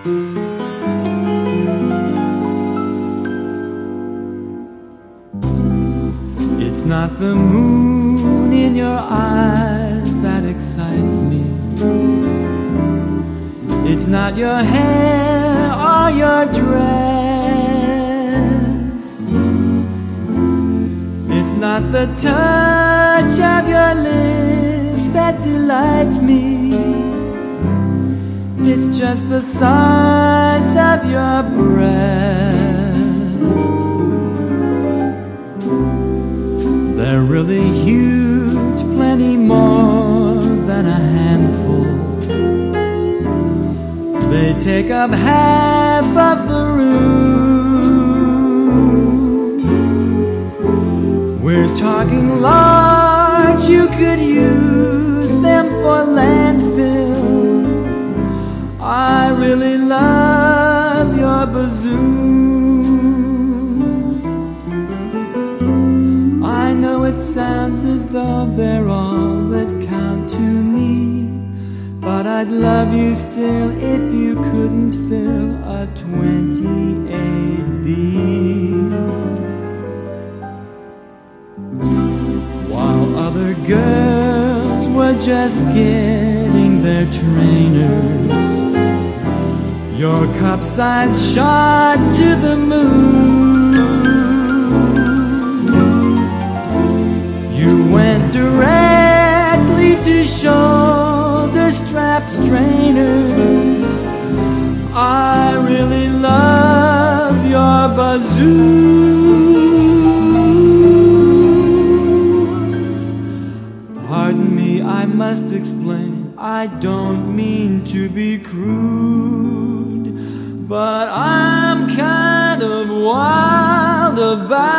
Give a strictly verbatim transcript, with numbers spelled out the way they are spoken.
It's not the moon in your eyes that excites me. It's not your hair or your dress. It's not the touch of your lips that delights me. It's just the size of your breasts. They're really huge, plenty more than a handful. They take up half of the room. We're talking large, you could use them for landfill. I really love your bazooms. I know it sounds as though they're all that count to me, but I'd love you still if you couldn't fill a twenty-eight B. While other girls were just getting their trainers, your cup-size shot to the moon. You went directly to shoulder strap strainers. I really love your bazooms. Pardon me, I must explain, I don't mean to be crude, but I'm kind of wild about